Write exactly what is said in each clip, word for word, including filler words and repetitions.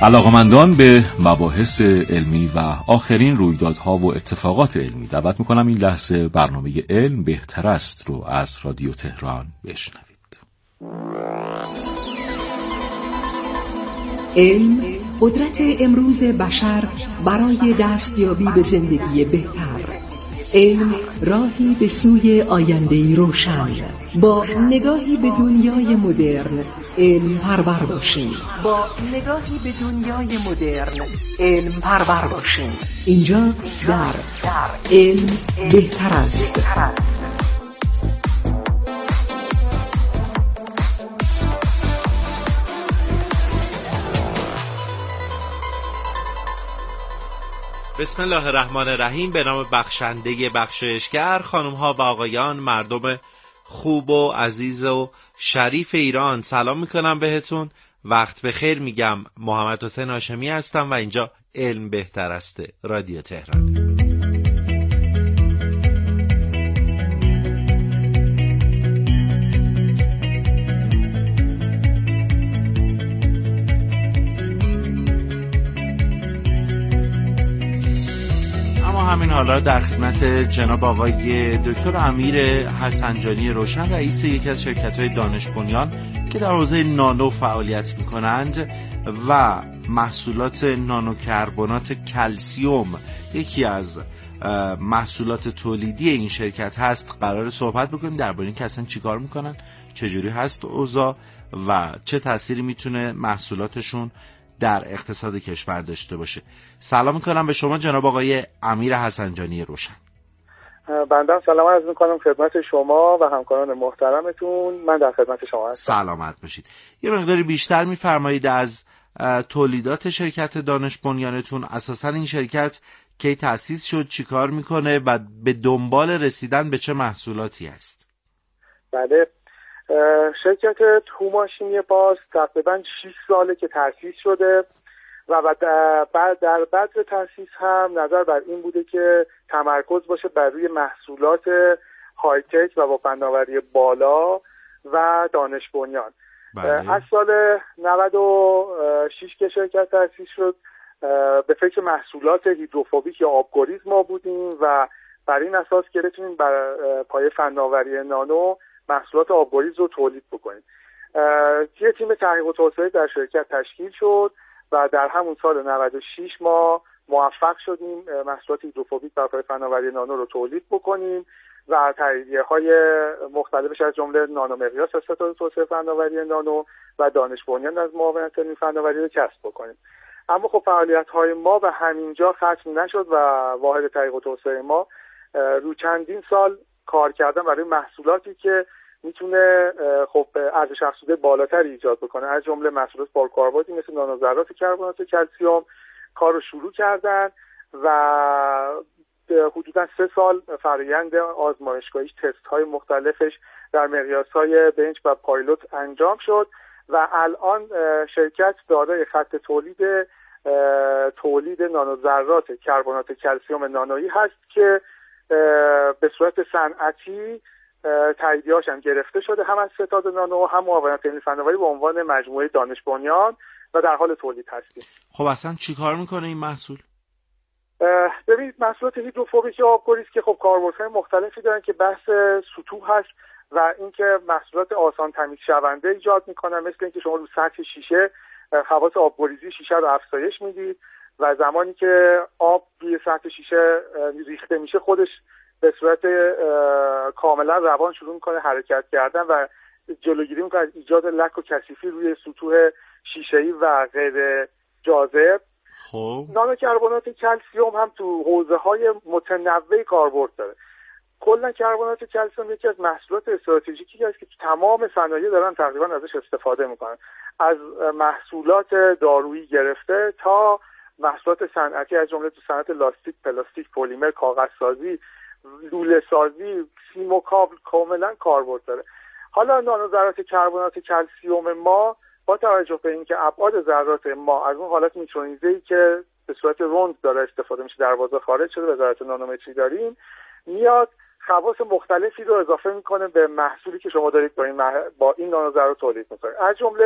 علاقمندان به مباحث علمی و آخرین رویدادها و اتفاقات علمی دعوت میکنم این لحظه برنامه علم بهتر است رو از رادیو تهران بشنوید. علم قدرت امروز بشر برای دستیابی به زندگی بهتر. علم راهی به سوی آینده‌ای روشن. با نگاهی به دنیای مدرن علم پرور باشیم. با نگاهی به دنیای مدرن علم پرور باشیم. اینجا در علم بهتر است. بسم الله الرحمن الرحیم. به نام بخشنده بخشایشگر، خانم ها و آقایان، مردم خوب و عزیز و شریف ایران، سلام میکنم بهتون. وقت بخیر میگم. محمد حسین هاشمی هستم و اینجا علم بهتر است، رادیو تهران. همین حالا در خدمت جناب آقای دکتر امیر حسنجانی روشن، رئیس یکی از شرکت‌های دانش بنیان که در حوزه نانو فعالیت می‌کنند و محصولات نانو کربنات کلسیم یکی از محصولات تولیدی این شرکت هست، قرار صحبت بکنیم درباره اینکه اصلا چیکار می‌کنن، چجوری هست اوضاع و چه تأثیری میتونه محصولاتشون در اقتصاد کشور داشته باشه. سلام میکنم به شما جناب آقای امیر حسنجانی روشن. بنده سلام عرض میکنم خدمت شما و همکاران محترمتون. من در خدمت شما هستم. سلامت باشید. یه مقداری بیشتر میفرمایید از تولیدات شرکت دانش بنیانتون، اساساً این شرکت کی تأسیس شد، چیکار میکنه و به دنبال رسیدن به چه محصولاتی است؟ بله، شرکت توماشینی باز تقریبا شش ساله که تأسیس شده و بعد در بدر تأسیس هم نظر بر این بوده که تمرکز باشه بر روی محصولات های تک و با فناوری بالا و دانش بنیان. از سال نود و شش که شرکت تأسیس شد به فکر محصولات هیدروفوبیک یا آبگریز ما بودیم و بر این اساس که بتونیم بر پایه فناوری نانو محصولات آبگریز رو تولید بکنیم. یه تیم تحقیق و توسعه در شرکت تشکیل شد و در همون سال نود و شش ما موفق شدیم محصولات هیدروفوبیک بر پایه فناوری نانو رو تولید بکنیم و تاییدیه‌های مختلفش از جمله نانو مقیاس از ستاد توسعه فناوری نانو و دانش بنیان از معاونت علمی فناوری رو کسب بکنیم. اما خب فعالیت‌های ما به همینجا ختم نشد و واحد تحقیق و توسعه ما رو چندین سال کار کردن برای محصولاتی که میتونه خب ارزش افزوده بالاتری ایجاد بکنه، از جمله محصولات پرکاربردی مثل نانوذرات کربنات کلسیم کار رو شروع کردن و حدودا سه سال فرآیند آزمایشگاهی تست های مختلفش در مقیاس های بنچ و پایلوت انجام شد و الان شرکت دارای خط تولید تولید نانوذرات کربنات کلسیم نانویی هست که به صورت صنعتی تاییدیه‌اش هم گرفته شده، هم از ستاد نانو هم معاونت علمی فناوری به عنوان مجموعه دانش بنیان و در حال تولید هستیم. خب اصلا چی کار میکنه این محصول؟ ببینید محصولات هیدروفوبیک آبگریز که خب کاربردهای مختلفی دارن که بحث سطوح هست و اینکه محصولات آسان تمیز شونده ایجاد میکنن، مثل اینکه شما رو سطح شیشه خواص آبگریزی شیشه رو افزایش میدید و زمانی که آب روی سطح شیشه ریخته میشه خودش به صورت کاملا روان شروع میکنه حرکت کردن و جلوگیری میکنه از ایجاد لک و کثیفی روی سطوح شیشه‌ای و غیر جاذب. خب نانو کربنات کلسیم هم تو حوزه‌های متنوعی کاربرد داره. کلا کربنات کلسیم یکی از محصولات استراتژیکی است که تو تمام صنایع دارن تقریبا ازش استفاده میکنن، از محصولات دارویی گرفته تا محصولات صنعتی از جمله تو صنعت لاستیک، پلاستیک، پلیمر، کاغذسازی، لوله سازی، سیم و کابل کاملا کاربرد داره. حالا نانوذرات کربنات کلسیم ما با توجه به اینکه ابعاد ذرات ما از اون حالت میترونیزه‌ای که به صورت روند داره استفاده میشه در بازار خارج شده، وزارت نانومتری داریم، میاد خواص مختلفی رو اضافه میکنه به محصولی که شما دارید با این مح... با این نانوذرات تولید میکنید. از جمله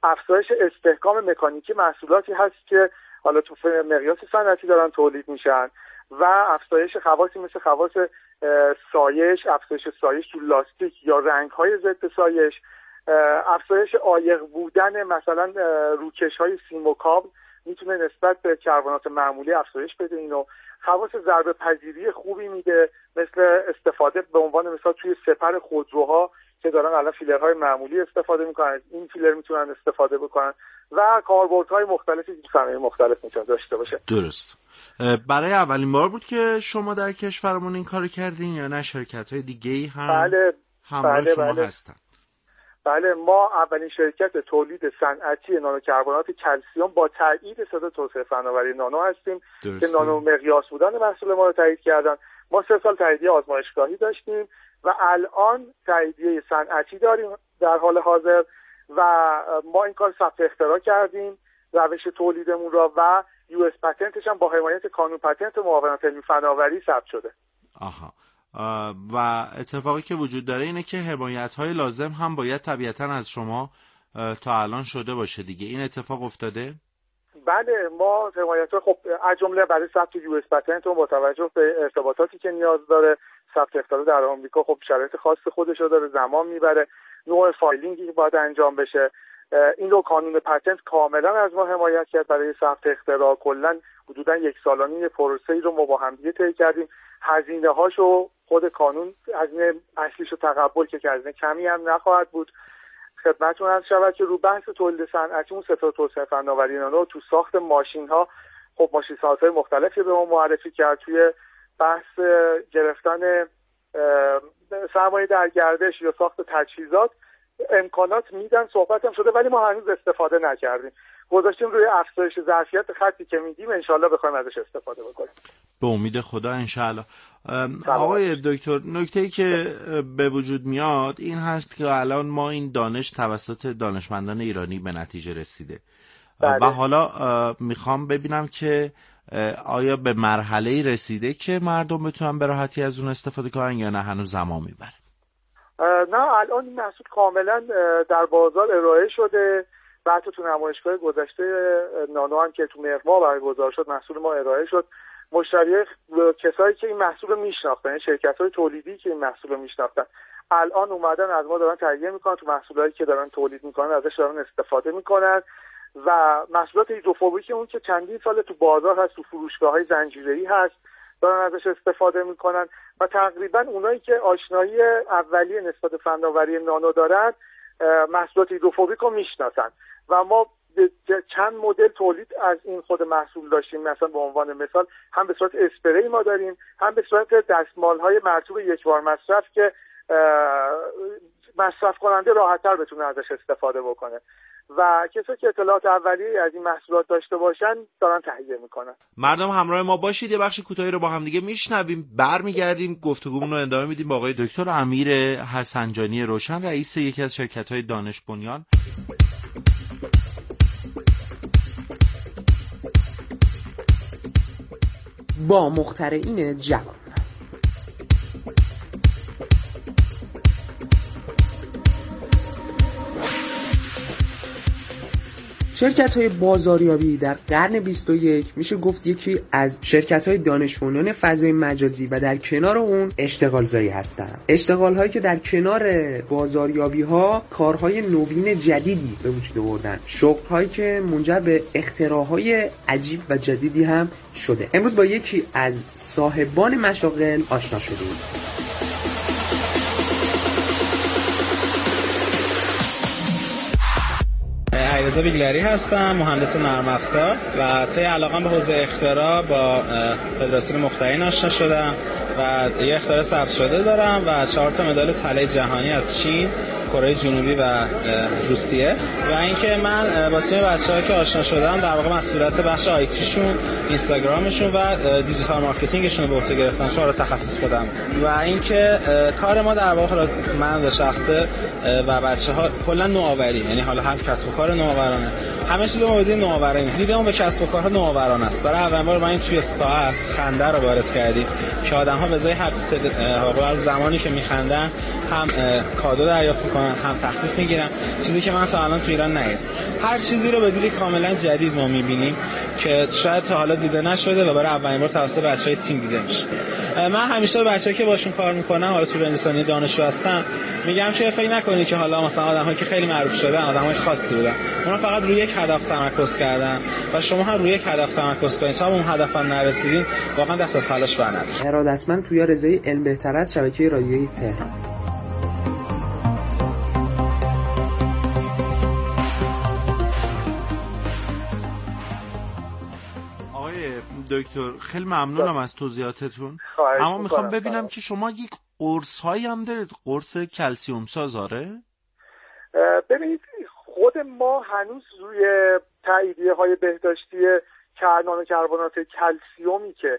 افزایش استحکام مکانیکی محصولاتی هست که حالا تو مقیاس صنعتی دارن تولید میشن و افزایش خواصی مثل خواص سایش، افزایش سایش تو لاستیک یا رنگ‌های ضد سایش، افزایش عایق بودن مثلا روکش‌های سیم و کابل میتونه نسبت به کربنات معمولی افزایش بده. اینو خواص ضربه پذیری خوبی میده، مثل استفاده به عنوان مثال توی سپر خودروها که دارن الان فیلرهای معمولی استفاده میکنن، این فیلر میتونن استفاده بکنن و کاربردهای مختلفی که صنایع مختلف میتونه داشته باشه. درست. برای اولین بار بود که شما در کشورمون این کارو کردین یا نه شرکت‌های دیگه‌ای هم بله همراه بله شما بله. هستن؟ بله، ما اولین شرکت تولید صنعتی نانوکربنات کلسیم با تایید صدا توسعه فناوری نانو هستیم درسته. که نانو مقیاس بودن محصول ما رو تایید کردن. ما سه سال تاییدیه آزمایشگاهی داشتیم و الان تاییدیه صنعتی داریم در حال حاضر و ما این کار ثبت اختراع کردیم، روش تولیدمون را، و یو اس پتنتش هم با حمایت کانون پتنت و معاونت علمی فناوری ثبت شده. آها. و اتفاقی که وجود داره اینه که حمایت‌های لازم هم باید طبیعتاً از شما تا الان شده باشه دیگه. این اتفاق افتاده؟ بله، ما حمایت‌ها خب از جمله برای ثبت یو اس پتنت و با توجه به ارتباطاتی که نیاز داره، ثبت اختراع در آمریکا خب شرایط خاص خودش رو داره، زمان میبره، نوع فایلینگی که باید انجام بشه، این رو کانون پتنت کاملا از ما حمایت کرد برای ثبت اختراع. کلا حدودا یک سالانه پروسه‌ای رو ما با هم دیگه طی کردیم. هزینه هاشو خود کانون هزینه اصلیشو تقبل که هزینه کمی هم نخواهد بود. خدمتتون عرض شود که رو بحث تولید صنعتیمون ستاد توسعه فناوری نانو تو ساخت ماشین ها خب ماشین سازهای مختلفی به ما معرفی کرد. توی بحث گرفتن سرمایه در گردش یا ساخت تجهیزات امکانات میدن، صحبت هم شده، ولی ما هنوز استفاده نکردیم. گذاشتیم روی افزایش ظرفیت خطی که میدیم انشالله بخوایم ازش استفاده بکنیم. به امید خدا انشالله. آقای دکتر، نکته‌ای که به وجود میاد این هست که الان ما این دانش توسط دانشمندان ایرانی به نتیجه رسیده. بله. و حالا میخوام ببینم که آیا به مرحله‌ای رسیده که مردم بتونن به راحتی از اون استفاده کنن یا نه هنوز زمان میبره؟ نه، الان این محصول کاملا در بازار ارائه شده و حتی تو نمایشگاه گذشته نانو هم که تو مقما برگزار شد محصول ما ارائه شد. مشتری کسایی که این محصول رو میشناختن، یعنی شرکت‌های تولیدی که این محصول رو میشناختن، الان اومدن از ما دارن تهیه میکنن، تو محصولاتی که دارن تولید میکنن ازش دارن استفاده میکنن و محصولات هیدروفوبیک اون که چندین سال تو بازار هست، تو فروشگاه‌های زنجیره‌ای هست، دارن ازش استفاده میکنن و تقریبا اونایی که آشنایی اولیه نسبت فناوری نانو دارن محصولات هیدروفوبیک رو میشناسن و ما چند مدل تولید از این خود محصول داشتیم. مثلا به عنوان مثال هم به صورت اسپری ما داریم، هم به صورت دستمال‌های مرطوب یک بار مصرف که مصرف کننده راحت‌تر بتونه ازش استفاده بکنه و کسایی که اطلاعات اولیه از این محصولات داشته باشن دارن تهیه میکنن. مردم همراه ما باشید، یه بخش کوتاهی رو با هم دیگه میشنویم، برمیگردیم گفتگومون رو ادامه میدیم با آقای دکتر امیر حسنجانی روشن، رئیس یکی از شرکت‌های دانش بنیان. با مخترعین جوان. شرکت‌های بازاریابی در قرن بیست و یک میشه گفت یکی از شرکت‌های دانش بنیان فضای مجازی و در کنار اون اشتغالزایی هستند. اشتغال‌هایی که در کنار بازاریابی‌ها کارهای نوین جدیدی به وجود آوردن، شغل‌هایی که منجر به اختراع‌های عجیب و جدیدی هم شده. امروز با یکی از صاحبان مشاغل آشنا شدیم. علیرضا بیگلری هستم، مهندس نرم افزار و طی علاقه‌ام به حوزه اختراع با فدراسیون مخترعین آشنا شدم و یه اختراع ثبت شده دارم و چهار تا مدال طلای جهانی از چین، کره جنوبی و روسیه و اینکه من با تیم بچه‌ها که آشنا شدم در واقع مسئولیت بخش آیتیشون، اینستاگرامشون و دیجیتال مارکتینگشون رو به عهده گرفتم، چهار تخصص خودم و اینکه کار ما در واقع من به شخصه و بچه‌ها کلا نوآوری، یعنی حالا هر کسب و کار نوآورانه، همه چیز مورد نوآورانه. دیدم به کسب و کارها نوآورانه است. برای اولین بار ما این توی ساعت خنده رو وارد کردیم که آدم‌ها به جای هر واقعا زمانی که می‌خندن هم کادو دریافت می‌کنن، هم تخفیف می‌گیرن، چیزی که من تا الان تو ایران ندیدم. هر چیزی رو به دید کاملا جدید ما می‌بینیم که شاید تا حالا دیده نشده و برای اولین بار توسط بچه‌های تیم دیده میشه. من همیشه به بچه‌ها که باشون کار می‌کنم، حالا تو رنسانی دانشجو هستن، میگم که فکر نکنید که حالا مثلا آدم‌هایی که خیلی معروف شدن آدم‌های خاصی بودن. اونا فقط روی یک هدف تمرکز کردن و شما هم روی یک هدف تمرکز کنید تا اون هدف هم نرسیدین واقعا دست از تلاش برندارید. ارادتمند پویا رضایی، علم بهتر از شبکه رادیویی تهران. دکتر خیلی ممنونم از توضیحاتتون، اما میخوام ببینم که شما یک قرص هایی هم دارید، قرص کلسیوم ساز. آره ببینید خود ما هنوز روی تاییدیه های بهداشتی نانو کربنات کلسیومی که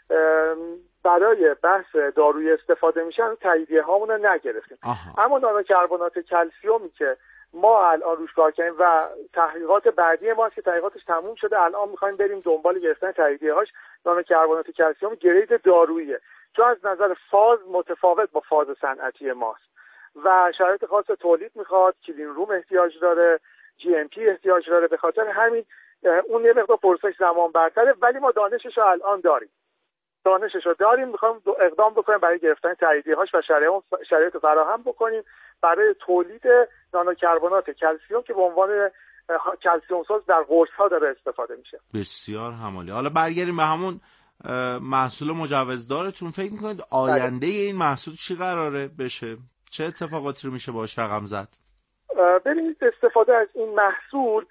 برای بحث دارویی استفاده میشن تاییدیه هامون رو نگرفتیم. آها. اما نانو کربنات کلسیومی که ما الان روش کار کردیم و تحقیقات بعدی ما که تحقیقاتش تموم شده، الان میخوایم بریم دنبال گرفتن تاییدیه‌هاش. نانو کربنات کلسیوم گرید داروییه، چون از نظر فاز متفاوت با فاز صنعتی ماست و شرایط خاص تولید میخواد، کلین روم احتیاج داره، جی ام پی احتیاج داره. به خاطر همین اون یه مقدار پروسش زمان برتره، ولی ما دانشش رو الان داریم. دانشش رو داریم، میخوایم اقدام بکنیم برای گرفتن تاییدیه‌هاش و شرایط فراهم بکنیم برای تولید نانو کربنات کلسیوم که به عنوان کلسیوم ساز در قرص‌ها داره استفاده میشه. بسیار همالی. حالا برگردیم به همون محصول مجوزدارتون. فکر میکنید آینده این محصول چی قراره بشه؟ چه اتفاقاتی رو میشه باهاش رقم زد؟ ببینید استفاده از این محصول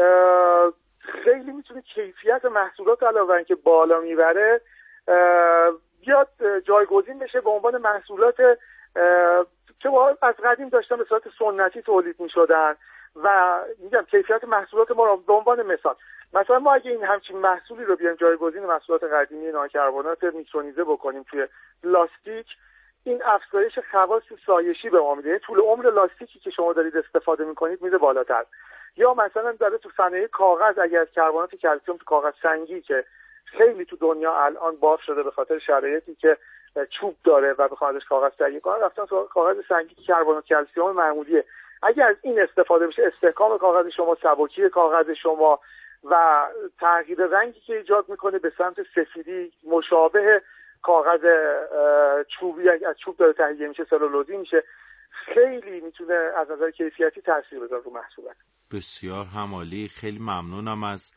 خیلی میتونه کیفیت محصولات علاوه بر اینکه بالا میبره بیاد جایگزین بشه به عنوان محصولات که از قدیم داشتن به صورت سنتی تولید میشدن و میگم کیفیت محصولات ما رو به عنوان مثال، مثلا ما اگه این همچین محصولی رو بیایم جایگزین محصولات قدیمی نانوکربنات میکرونیزه بکنیم توی لاستیک، این افزایش خواص سایشی به ما میده. طول عمر لاستیکی که شما دارید استفاده میکنید میره بالاتر. یا مثلا داره تو صنایع کاغذ اگر کربنات کلسیم تو کاغذ سنگی که خیلی تو دنیا الان باف شده به خاطر شرایطی که چوب داره و بخواد ازش کاغذ تهیه کنه، رفتن تو کاغذ سنگی که کربنات کلسیم معمولیه. اگر از این استفاده بشه، استحکام کاغذ شما، سبکی کاغذ شما و تغییر رنگی که ایجاد میکنه به سمت سفیدی مشابه کاغذ چوبی از چوب داره تهیه میشه، سلولوزی میشه، خیلی میتونه از نظر کیفیتی تاثیر بذاره رو محصولات. بسیار همالی. خیلی ممنونم از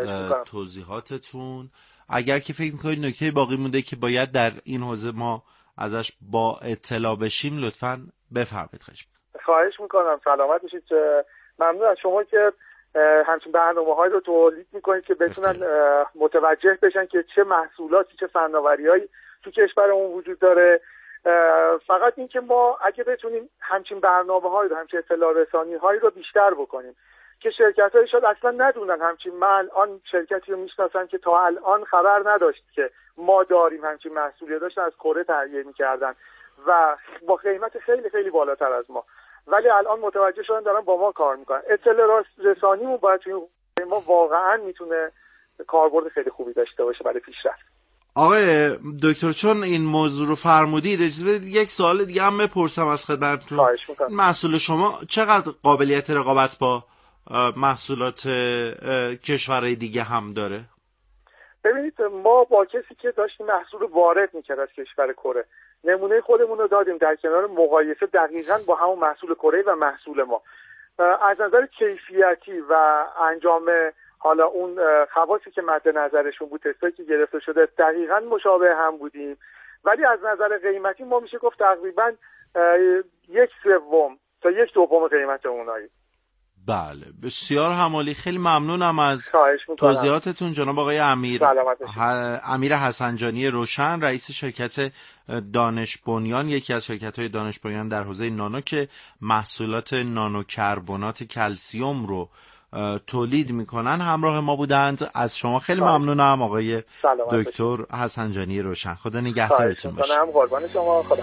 توضیحاتتون. اگر که فکر میکنید نکته باقی مونده که باید در این حوزه ما ازش با اطلاع بشیم لطفاً بفرمایید. خواهش میکنم. سلامت باشید. ممنون از شما که همچین برنامه‌هایی رو تولید میکنید که بتونن متوجه بشن که چه محصولاتی، چه فناوری‌هایی تو کشورمون وجود داره. فقط این که ما اگه بتونیم همچین برنامه‌هایی رو، همچین اطلاع رسانی‌هایی رو بیشتر بکنیم که شرکت‌های شاید اصلا ندونن همچین، من الان شرکتی رو میشناسم که تا الان خبر نداشت که ما داریم همچین محصولی، داشتن از کره تهیه می‌کردن و با قیمت خیلی خیلی بالاتر از ما، ولی الان متوجه شدن دارن با ما کار میکنن. اطلاع رسانیمون باید توی ما واقعا میتونه کاربرد خیلی خوبی داشته باشه برای پیشرفت. آقای دکتر، چون این موضوع رو فرمودید اجازه بدید یک سوال دیگه هم بپرسم از خدمتتون. خواهش میکنم. محصول شما چقدر قابلیت رقابت با محصولات کشورهای دیگه هم داره؟ ببینید ما با کسی که داشتیم محصول وارد میکرد از کشور کره، نمونه خودمون رو دادیم در کنار مقایسه دقیقاً با همون محصول کره و محصول ما. از نظر کیفیتی و انجام حالا اون خواصی که مد نظرشون بود، تستایی که گرفته شده دقیقاً مشابه هم بودیم، ولی از نظر قیمتی ما میشه گفت تقریباً یک سوم تا یک دوم قیمت اونایی. بله بسیار همالی. خیلی ممنونم از توضیحاتتون جناب آقای امیر ح... امیر حسنجانی روشن، رئیس شرکت دانش بنیان، یکی از شرکت‌های دانش بنیان در حوزه نانو که محصولات نانو کربنات کلسیوم رو تولید میکنن، همراه ما بودند. از شما خیلی ممنونم آقای دکتر حسنجانی روشن. خدا نگهدارتون باشه. خواهش می‌کنم. قربان شما. خدا.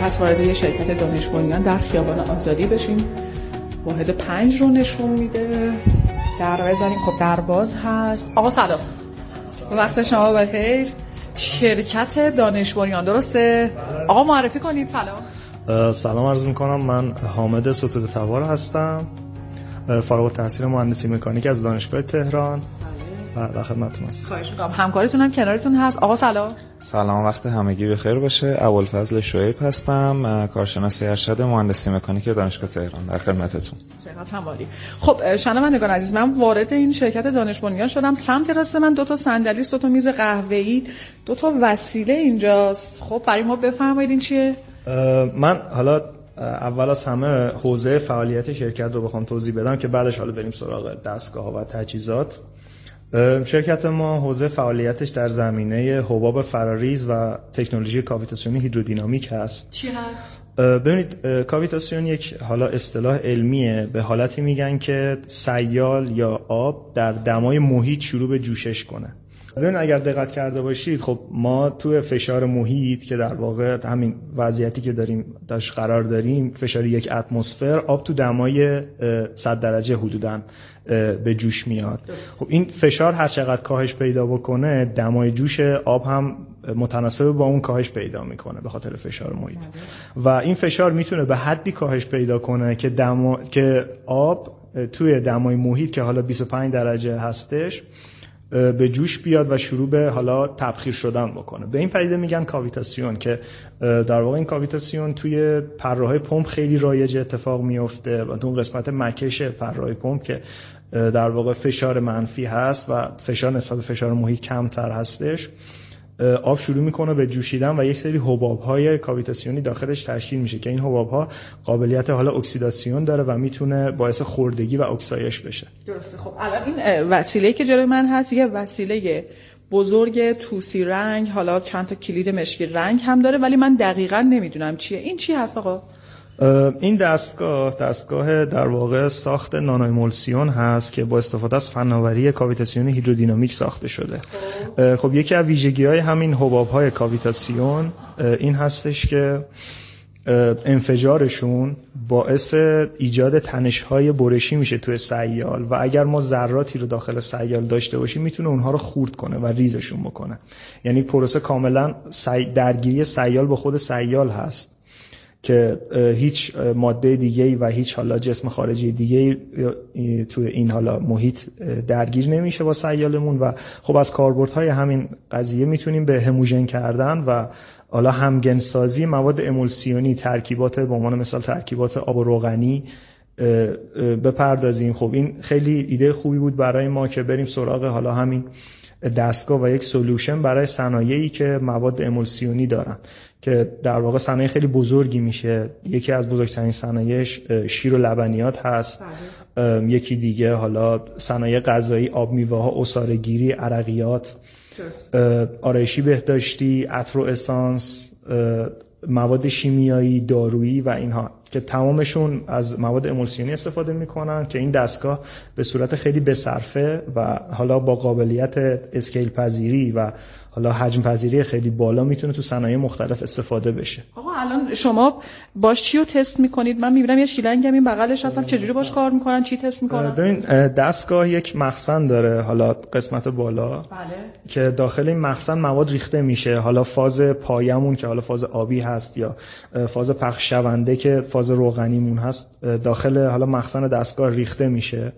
هست وارد یه شرکت دانش بنیان در خیابان آزادی بشیم. واحد پنج رو نشون میده. در بزنیم. خب در باز هست. آقا سلام. وقت شما بخیر. شرکت دانش بنیان درسته؟ آقا معرفی کنید. سلام. سلام عرض میکنم. من حامد ستوده توار هستم، فارغ التحصیل مهندسی مکانیک از دانشگاه تهران و در خدمتتون هستم. خواهش می‌کنم. همکارتون هم کنارتون هست. آقا سلام. سلام، وقت همگی بخیر باشه. ابوالفضل شعیب هستم، کارشناس ارشد مهندسی مکانیک دانشگاه تهران، در خدمتتون. چقدر عالی. خب شنوندگان عزیز، من وارد این شرکت دانش بنیان شدم. سمت راست من دو تا صندلی است، دو تا میز قهوه‌ای، دو تا وسیله اینجاست. خب برای ما بفرمایید این چیه؟ من حالا اول از همه حوزه فعالیت شرکت رو بخوام توضیح بدم که بعدش حالا بریم سراغ دستگاه و تجهیزات. شرکت ما حوزه فعالیتش در زمینه حباب فراریز و تکنولوژی کاویتاسیونی هیدرودینامیک هست. چی هست؟ ببینید، کاویتاسیون یک حالا اصطلاح علمیه، به حالتی میگن که سیال یا آب در دمای محیط شروع به جوشش کنه. ببین اگر دقت کرده باشید، خب ما تو فشار محیط که در واقع همین وضعیتی که داریم درش قرار داریم، فشار یک اتمسفر، آب تو دمای صد درجه حدوداً به جوش میاد. خب این فشار هر چقدر کاهش پیدا بکنه، دمای جوش آب هم متناسب با اون کاهش پیدا میکنه به خاطر فشار محیط. و این فشار میتونه به حدی کاهش پیدا کنه که دما... که آب توی دمای محیط که حالا بیست و پنج درجه هستش به جوش بیاد و شروع به حالا تبخیر شدن بکنه. به این پدیده میگن کاویتاسیون، که در واقع این کاویتاسیون توی پره‌های پمپ خیلی رایج اتفاق میفته و تو اون قسمت مکش پره‌های پمپ که در واقع فشار منفی هست و فشار نسبت به فشار محیط کمتر هستش، آب شروع میکنه به جوشیدن و یک سری حباب‌های کاویتاسیونی داخلش تشکیل میشه که این حباب‌ها قابلیت حالا اکسیداسیون داره و میتونه باعث خوردگی و اکسایش بشه. درسته. خب الان این وسیله‌ای که جلوی من هست یه وسیله بزرگ توسی رنگ، حالا چند تا کلید مشکی رنگ هم داره، ولی من دقیقاً نمیدونم چیه. این چی هست آقا؟ این دستگاه دستگاه در واقع ساخت نانو امولسیون هست که با استفاده از فناوری کاویتاسیونی هیدرودینامیک ساخته شده. خب, خب یکی از ویژگی‌های همین حباب‌های کاویتاسیون این هستش که انفجارشون باعث ایجاد تنش‌های برشی میشه توی سیال و اگر ما ذراتی رو داخل سیال داشته باشیم میتونه اونها رو خورد کنه و ریزشون بکنه. یعنی پروسه کاملا درگیری سیال با خود سیال هست که هیچ ماده دیگه‌ای و هیچ حالا جسم خارجی دیگه‌ای توی این حالا محیط درگیر نمیشه با سیالمون. و خب از کاربردهای همین قضیه میتونیم به هموژن کردن و حالا همگنسازی مواد امولسیونی، ترکیبات به عنوان مثال ترکیبات آب و روغنی بپردازیم. خب این خیلی ایده خوبی بود برای ما که بریم سراغ حالا همین دستگاه و یک سولوشن برای صنایعی که مواد امولسیونی دارن که در واقع صنایع خیلی بزرگی میشه. یکی از بزرگترین صنایعش شیر و لبنیات هست. یکی دیگه حالا صنایع غذایی، آب میوه ها، عصاره‌گیری، عرقیات، آرایشی بهداشتی، عطر و اسانس، مواد شیمیایی، دارویی و اینها که تمامشون از مواد امولسیونی استفاده میکنن که این دستگاه به صورت خیلی بصرفه و حالا با قابلیت اسکیل پذیری و حالا حجم پذیری خیلی بالا میتونه تو صنایع مختلف استفاده بشه. آقا الان شما باش چی رو تست میکنید؟ من میبینم یه شیلنگ هم این بغلش هستن، چجوری باش کار میکنن؟ چی تست میکنن؟ ببین دستگاه یک مخزن داره، حالا قسمت بالا، بله، که داخل این مخزن مواد ریخته میشه. حالا فاز پایمون که حالا فاز آبی هست یا فاز پخش شونده که فاز روغنیمون هست، داخل حالا مخزن دستگاه ریخته میشه. بله.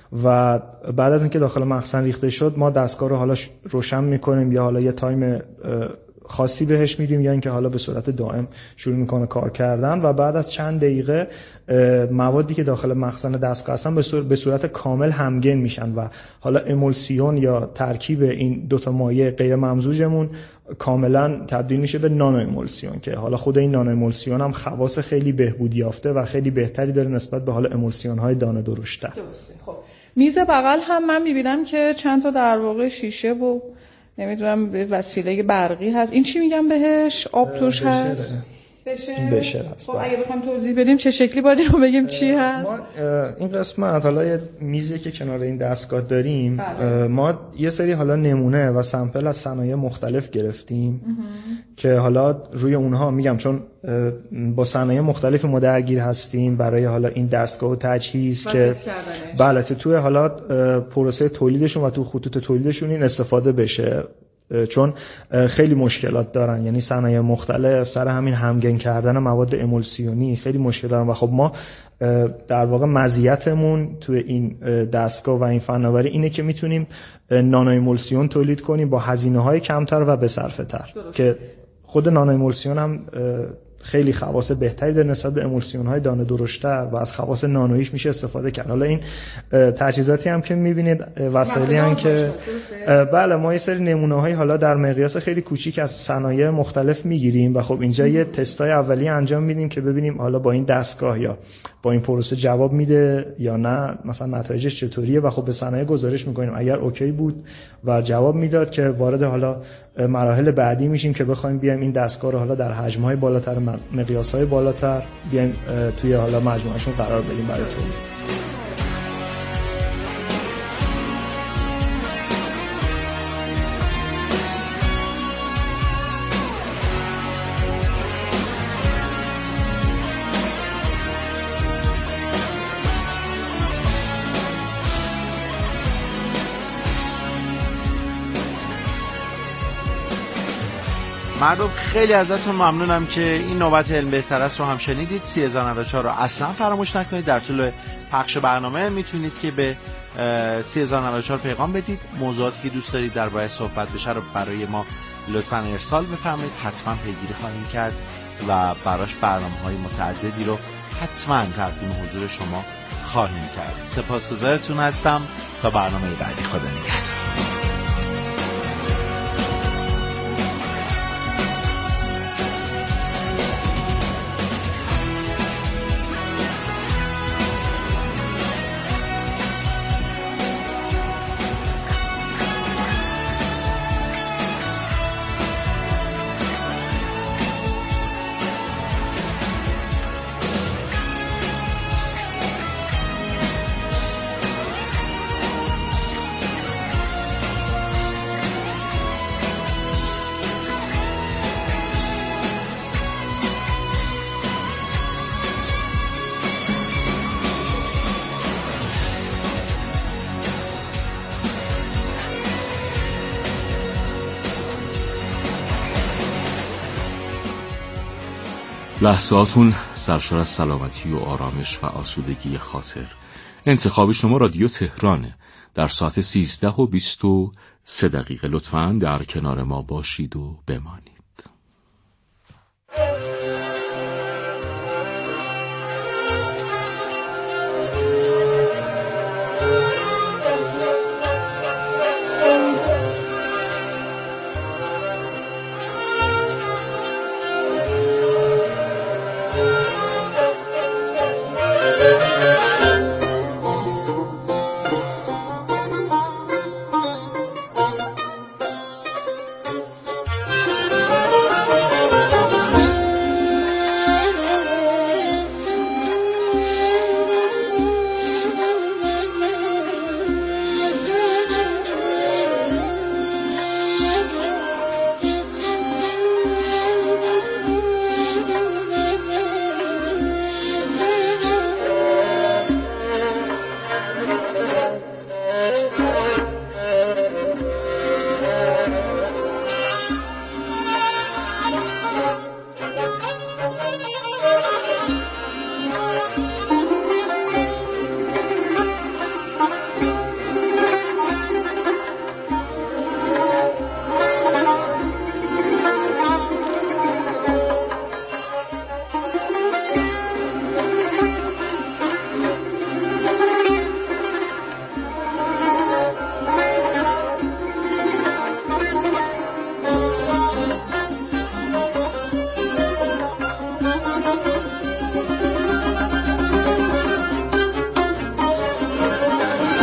و بعد از اینکه داخل مخزن ریخته شد ما دستگاه رو حالا روشن میکنیم یا حالا یه تایم خاصی بهش میدیم یا اینکه حالا به صورت دائم شروع میکنه کار کردن و بعد از چند دقیقه موادی که داخل مخزن دستگاه هستن به صورت کامل همگن میشن و حالا امولسیون یا ترکیب این دوتا مایع غیر ممزوجمون کاملا تبدیل میشه به نانو امولسیون که حالا خود این نانو امولسیون هم خواص خیلی بهبود یافته و خیلی بهتری داره نسبت به حالا امولسیون های دانه درشتر. درسته. خب میز بغل هم من میبینم که چند تا در واقع شیشه و نمیدونم وسیله برقی هست. این چی میگم بهش؟ آب توش هست؟ بشه بشه هست. خب اگه بخوام توضیح بدیم چه شکلی باید رو بگیم چی هست؟ ما این قسمت حالا یه میزی که کنار این دستگاه داریم بله. ما یه سری حالا نمونه و سامپل از صنایع مختلف گرفتیم که حالا روی اونها میگم چون با صنایع مختلف ما درگیر هستیم برای حالا این دستگاه و تجهیز که بله توی حالا پروسه تولیدشون و تو خطوط تولیدشون این استفاده بشه، چون خیلی مشکلات دارن، یعنی صنایع مختلف سر همین همگن کردن مواد امولسیونی خیلی مشکل دارن و خب ما در واقع مزیتمون توی این دستگاه و این فناوری اینه که میتونیم نانو امولسیون تولید کنیم با هزینه‌های کمتر و به صرفه تر که خود نانو امولسیون هم خیلی خواص بهتری در نسبت به امولسیون‌های دانه درشت‌تر و از خواص نانویش میشه استفاده کرد. حالا این تجهیزاتی هم که می‌بینید وسایلی هم که بله ما یه سری نمونه‌های حالا در مقیاس خیلی کوچیک از صنایع مختلف می‌گیریم و خب اینجا یه تستای اولیه انجام میدیم که ببینیم حالا با این دستگاه یا با این پروسه جواب میده یا نه، مثلا نتایجش چطوریه و خب به صنایع گزارش می‌کنیم. اگر اوکی بود و جواب میداد که وارد حالا مراحل بعدی میشیم که بخوایم بیایم این دستگاه رو حالا در حجم‌های بالاتر، مقیاس‌های بالاتر بیایم توی حالا مجموعهشون قرار بدیم برای تولید. مردم خیلی ازتون ممنونم که این نوبت علم بهتر است رو هم شنیدید. سی هزار و نود و چهار رو اصلا فراموش نکنید. در طول پخش برنامه میتونید که به سی هزار و نود و چهار پیغام بدید، موضوعاتی که دوست دارید درباره صحبت بشه رو برای ما لطفاً ارسال بفرمایید، حتما پیگیری خواهیم کرد و براش برنامه‌های متعددی رو حتما تقدیم حضور شما خواهیم کرد. سپاسگزارتون هستم. تا برنامه بعدی، خدا نگهدار. لحظاتون سرشار از سلامتی و آرامش و آسودگی خاطر. انتخاب شما رادیو تهرانه. در ساعت سیزده و بیست و سه دقیقه لطفاً در کنار ما باشید و بمانید.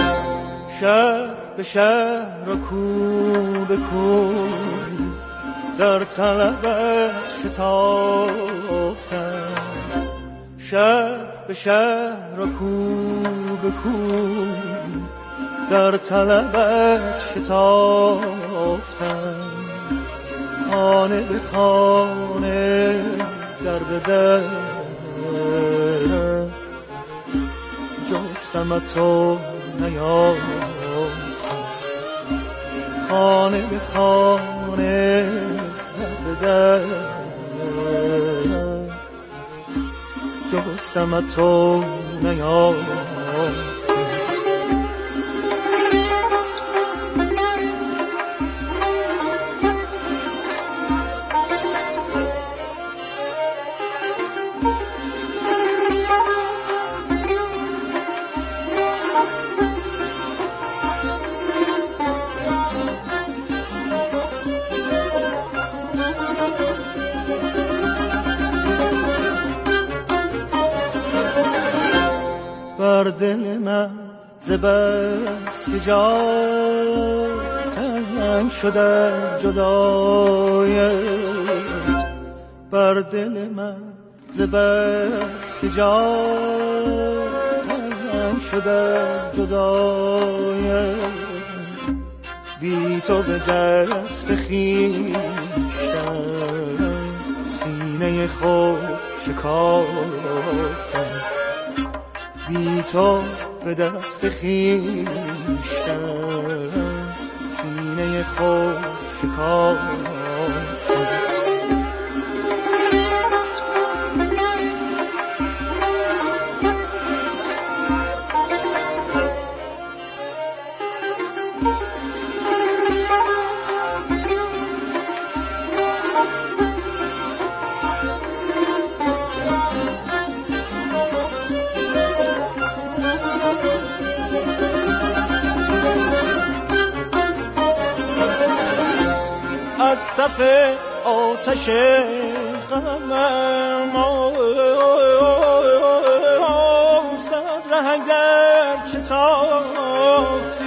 شهر به شهر و کو به کو در طلبت شتافتم، شهر به شهر و کو به کو در طلبت شتافتم، خانه به خانه در به در جستم تو نیافتم، خانه به خانه در به در جستم تو نیافتم. بر دل من ز بس که جا تنگ شده از جدایت، بر دل من ز بس که جا تنگ شده از جدایت، بی تو به دست خویشتن سینه خود شکافتم، بی تو به دست خویشتن سینه خود شکافتم. از تف آتش غمم صد ره اگر چه تافتی،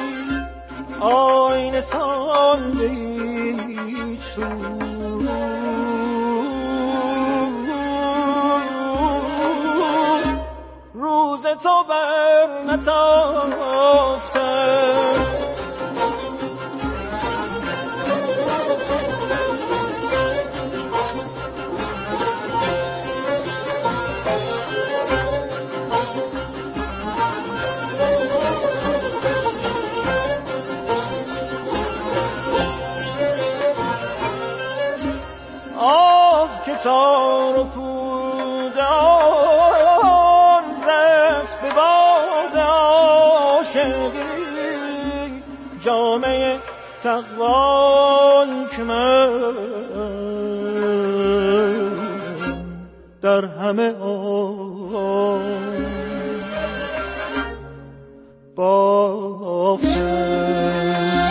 آینه سان به هیچ تو روز تو بر نتافتم، تار و پودان رفت به باد عاشقی، جامعه تقوایی که من در همه آن بافتم.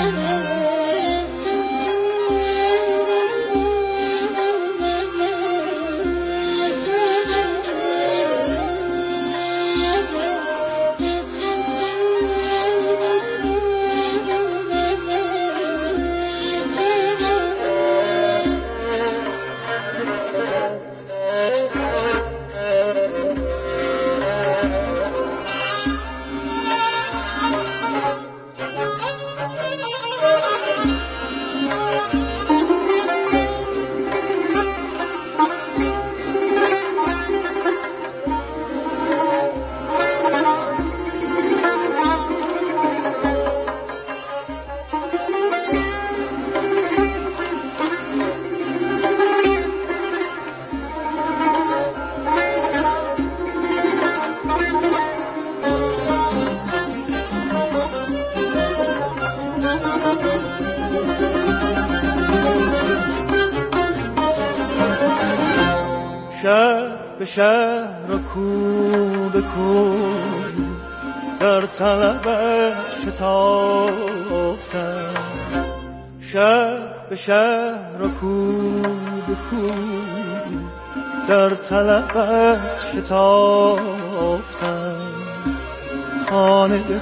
شهر به شهر و کو به کو در طلبت شتافتم، شهر به شهر و کو به کو در طلبت شتافتم، خانه به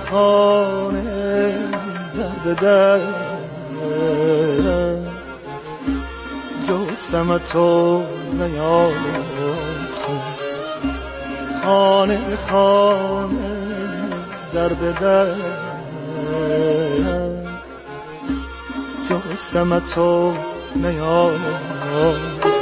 خانه در به در جستم تو نیافتم، خانه به خانه در به در جستم تو نیافتم.